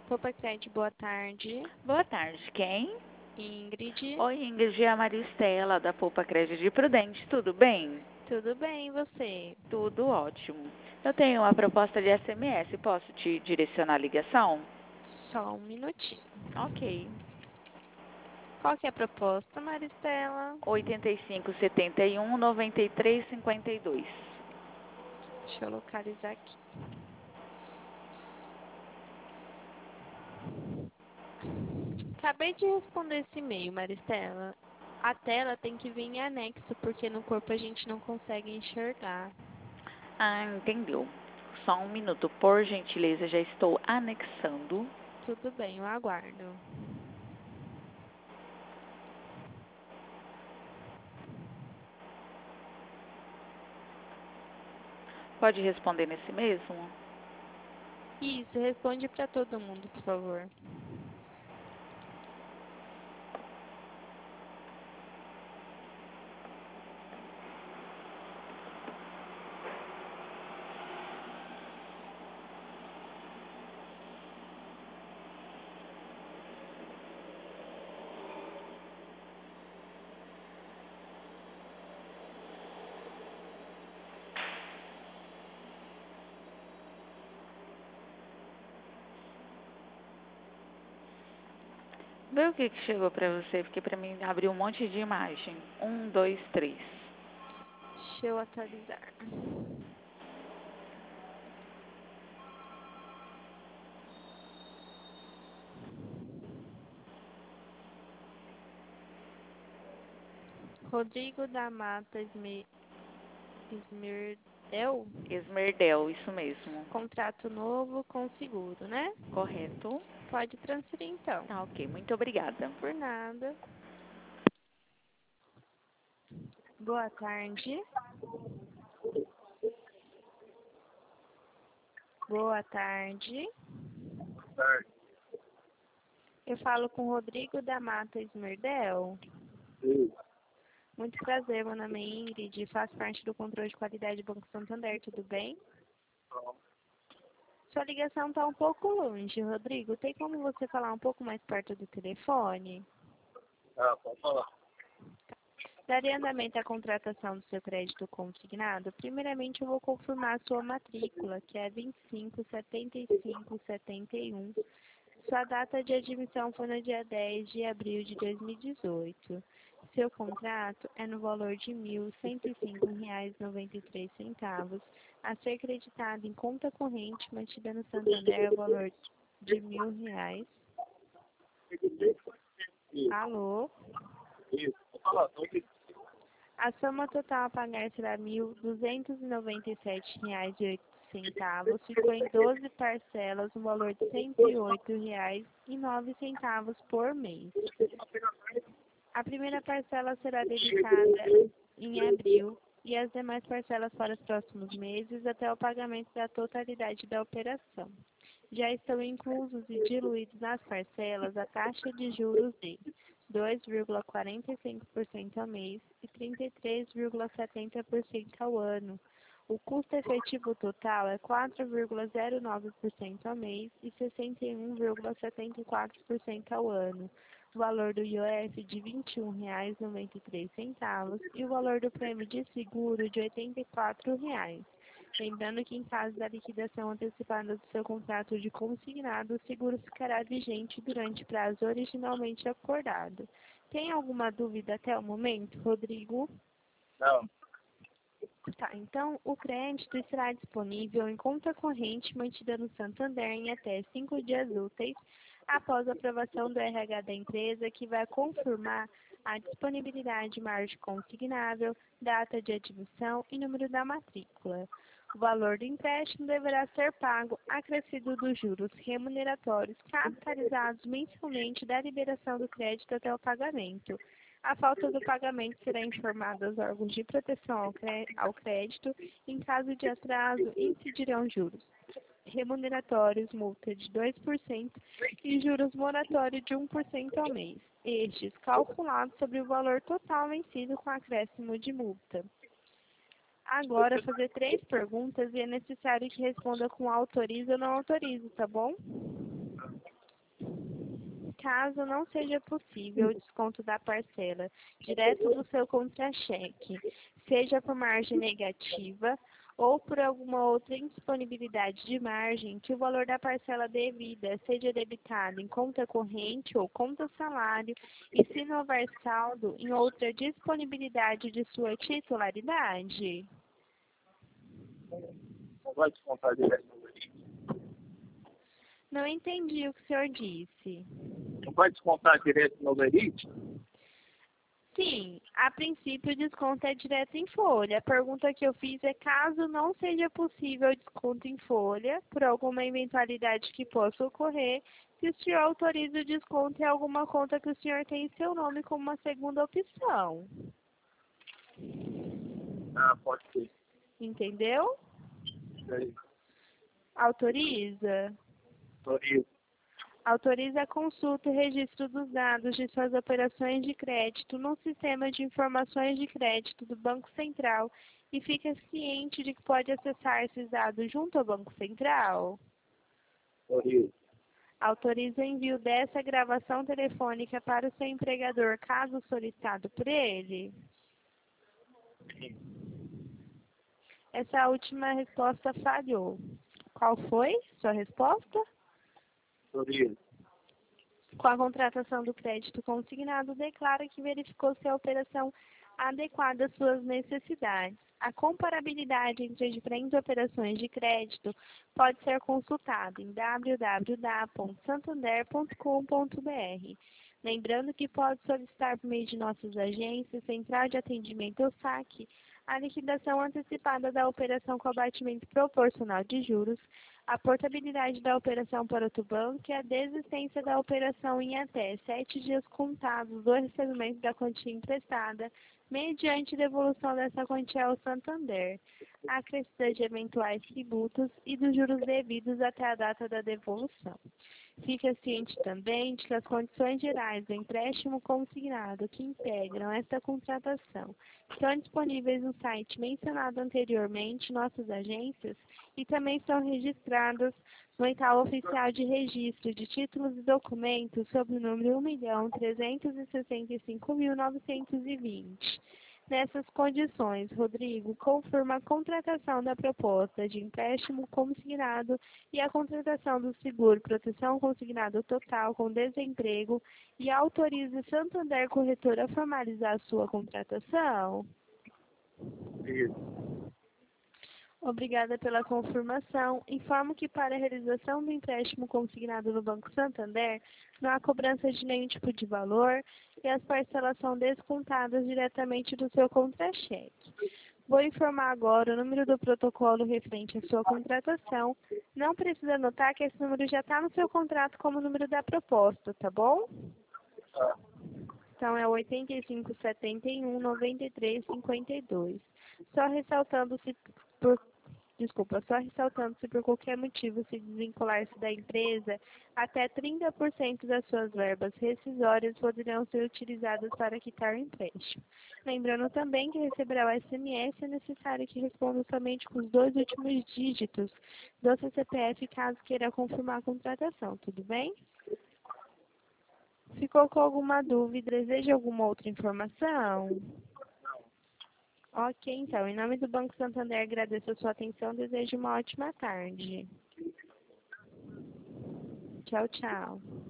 Opa, Cred, boa tarde. Boa tarde, quem? Ingrid. Oi, Ingrid, é a Maristela, da Poupa Crédito de Prudente, tudo bem? Tudo bem, e você? Tudo ótimo. Eu tenho uma proposta de SMS, posso te direcionar a ligação? Só um minutinho. Ok. Qual que é a proposta, Maristela? 8571-9352. Deixa eu localizar aqui. Acabei de responder esse e-mail, Maristela. A tela tem que vir em anexo, porque no corpo a gente não consegue enxergar. Ah, entendeu. Só um minuto, por gentileza, já estou anexando. Tudo bem, eu aguardo. Pode responder nesse mesmo? Isso, responde para todo mundo, por favor. Vê o que chegou pra você, porque pra mim abriu um monte de imagem. 1, 2, 3. Deixa eu atualizar. Rodrigo da Mata Esmerdel? Esmerdel, isso mesmo. Contrato novo com seguro, né? Correto? Pode transferir então. Tá, ok. Muito obrigada. Por nada. Boa tarde. Boa tarde. Tarde. Eu falo com Rodrigo da Mata Esmerdel. Sim. Muito prazer, meu nome é Ingrid, faço parte do controle de qualidade do Banco Santander, tudo bem? Sua ligação está um pouco longe, Rodrigo. Tem como você falar um pouco mais perto do telefone? Pode falar. Daria andamento à contratação do seu crédito consignado? Primeiramente, eu vou confirmar a sua matrícula, que é 257571. Sua data de admissão foi no dia 10 de abril de 2018. Seu contrato é no valor de R$ 1.105,93, a ser creditado em conta corrente mantida no Santander, valor de R$ 1.000. Alô? Isso. Pode falar. Tô aqui. A soma total a pagar será R$ 1.297,08. Ficou em 12 parcelas, no valor de R$ 108,09 por mês. A primeira parcela será dedicada em abril e as demais parcelas para os próximos meses até o pagamento da totalidade da operação. Já estão inclusos e diluídos nas parcelas a taxa de juros de 2,45% ao mês e 33,70% ao ano. O custo efetivo total é 4,09% ao mês e 61,74% ao ano. O valor do IOF de R$ 21,93 e o valor do prêmio de seguro de R$ 84,00. Lembrando que em caso da liquidação antecipada do seu contrato de consignado, o seguro ficará vigente durante o prazo originalmente acordado. Tem alguma dúvida até o momento, Rodrigo? Não. Tá, então o crédito estará disponível em conta corrente mantida no Santander em até 5 dias úteis após a aprovação do RH da empresa, que vai confirmar a disponibilidade de margem consignável, data de admissão e número da matrícula. O valor do empréstimo deverá ser pago acrescido dos juros remuneratórios capitalizados mensalmente da liberação do crédito até o pagamento. A falta do pagamento será informada aos órgãos de proteção ao crédito. Em caso de atraso, incidirão juros remuneratórios, multa de 2% e juros moratórios de 1% ao mês. Estes calculados sobre o valor total vencido com acréscimo de multa. Agora, fazer 3 perguntas e é necessário que responda com autoriza ou não autoriza, tá bom? caso não seja possível o desconto da parcela direto do seu contra-cheque, seja por margem negativa ou por alguma outra indisponibilidade de margem, que o valor da parcela devida seja debitado em conta corrente ou conta salário e, se não houver saldo, em outra disponibilidade de sua titularidade? Não vai descontar direto no verídico? Não entendi o que o senhor disse. Não vai descontar direto no verídico? Sim, a princípio o desconto é direto em folha. A pergunta que eu fiz é caso não seja possível o desconto em folha, por alguma eventualidade que possa ocorrer, se o senhor autoriza o desconto em alguma conta que o senhor tem em seu nome como uma segunda opção. Ah, pode ser. Entendeu? Isso aí. Autoriza? Autorizo. Autoriza a consulta e registro dos dados de suas operações de crédito no sistema de informações de crédito do Banco Central e fica ciente de que pode acessar esses dados junto ao Banco Central. Autorizo. Autoriza o envio dessa gravação telefônica para o seu empregador, caso solicitado por ele. Sim. Essa última resposta falhou. Qual foi sua resposta? Autorizo. Com a contratação do crédito consignado, declara que verificou se a operação adequada às suas necessidades. A comparabilidade entre as diferentes operações de crédito pode ser consultada em www.santander.com.br. Lembrando que pode solicitar por meio de nossas agências, Central de Atendimento ou SAC, a liquidação antecipada da operação com abatimento proporcional de juros, a portabilidade da operação para outro banco e a desistência da operação em até 7 dias contados do recebimento da quantia emprestada, mediante devolução dessa quantia ao Santander, acrescida de eventuais tributos e dos juros devidos até a data da devolução. Fica ciente também de que as condições gerais do empréstimo consignado que integram esta contratação estão disponíveis no site mencionado anteriormente, nossas agências, e também estão registradas no edital oficial de registro de títulos e documentos sob o número 1.365.920. Nessas condições, Rodrigo confirma a contratação da proposta de empréstimo consignado e a contratação do seguro proteção consignado total com desemprego e autoriza Santander Corretora a formalizar a sua contratação? Isso. Obrigada pela confirmação. Informo que para a realização do empréstimo consignado no Banco Santander, não há cobrança de nenhum tipo de valor e as parcelas são descontadas diretamente do seu contra-cheque. Vou informar agora o número do protocolo referente à sua contratação. Não precisa anotar que esse número já está no seu contrato como número da proposta, tá bom? Tá. Então, é 8571-9352. Só ressaltando-se por qualquer motivo se desvincular-se da empresa, até 30% das suas verbas rescisórias poderão ser utilizadas para quitar o empréstimo. Lembrando também que receberá o SMS, é necessário que responda somente com os 2 últimos dígitos do seu CPF, caso queira confirmar a contratação, tudo bem? Ficou com alguma dúvida? Deseja alguma outra informação? Ok, então, em nome do Banco Santander, agradeço a sua atenção, desejo uma ótima tarde. Tchau, tchau.